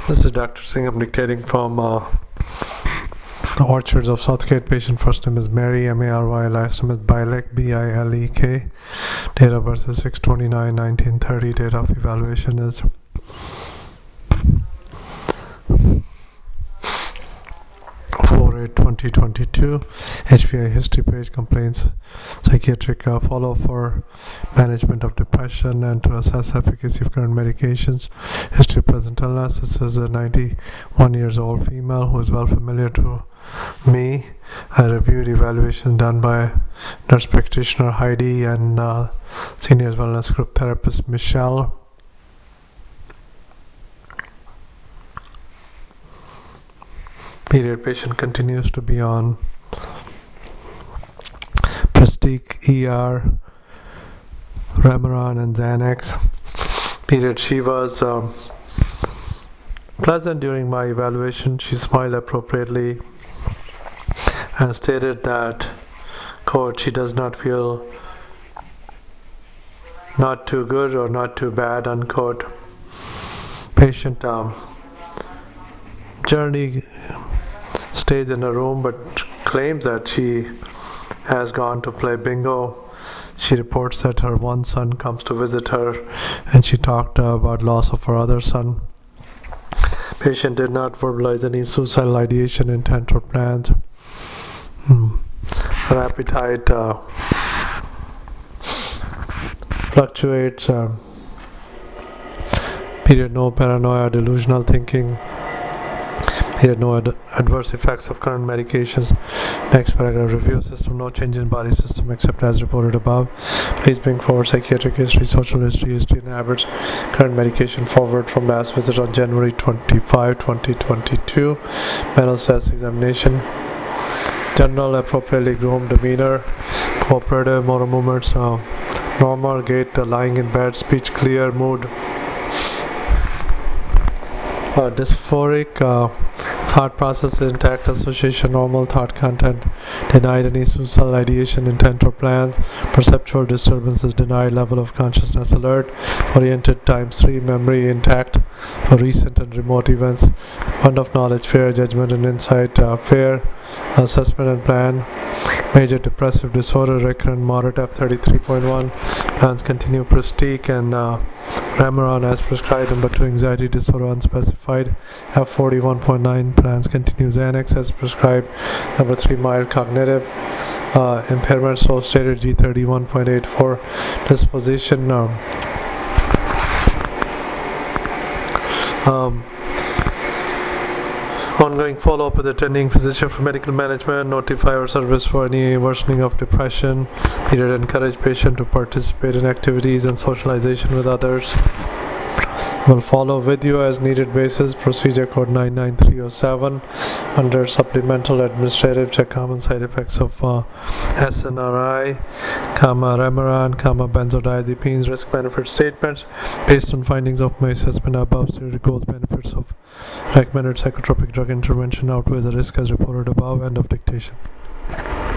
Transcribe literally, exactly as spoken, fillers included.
This is Doctor Singh. I'm dictating from uh, the Orchards of Southgate. Patient first name is Mary, M A R Y. Last name is Bilek, B I L E K. Date of birth is six twenty-nine nineteen thirty. Date of evaluation is four eight twenty twenty-two. H P I history page, complaints, psychiatric uh, follow-up for management of depression and to assess efficacy of current medications. History of present illness. This is a ninety-one years old female who is well familiar to me. I reviewed evaluation done by nurse practitioner Heidi and uh, senior wellness group therapist Michelle. Period. Patient continues to be on Prestige, E R, Remeron, and Xanax. Period. She was um, pleasant during my evaluation. She smiled appropriately and stated that, quote, she does not feel not too good or not too bad, unquote. Patient um, journey stays in a room but claims that she has gone to play bingo. She reports that her one son comes to visit her and she talked uh, about loss of her other son. Patient did not verbalize any suicidal ideation, intent, or plans. Hmm. Her appetite uh, fluctuates. Uh, period. No paranoia, delusional thinking. Period. No ad- adverse effects of current medications. Next paragraph. Review system. No change in body system except as reported above. Please bring forward psychiatric history, social history, history and habits. Current medication forward from last visit on January twenty-fifth, twenty twenty-two. Mental status examination. General appropriately groomed demeanor. Cooperative motor movements. Uh, normal gait. Uh, lying in bed. Speech clear. Mood Uh, dysphoric, uh, thought process intact, association normal, thought content denied, any suicidal ideation, intent or plans, perceptual disturbances denied, level of consciousness alert, oriented times three, memory intact for recent and remote events, fund of knowledge, fair judgment and insight, uh, fair assessment and plan, major depressive disorder, recurrent moderate F thirty-three point one, plans continue Prestige and uh, Remeron as prescribed. Number two, anxiety disorder unspecified, F forty-one point nine, plans continue Xanax as prescribed. Number three, mild cognitive uh, impairment, so stated, G thirty-one point eight four, disposition. Um, um, Ongoing follow-up with attending physician for medical management. Notify our service for any worsening of depression. Period. Encourage patient to participate in activities and socialization with others. Will follow with you as needed basis. Procedure code nine nine three oh seven. Under supplemental administrative, check common side effects of uh, S N R I, comma Remeron, comma benzodiazepines, risk benefit statements. Based on findings of my assessment above, stated goals benefits of recommended psychotropic drug intervention outweigh the risk as reported above. End of dictation.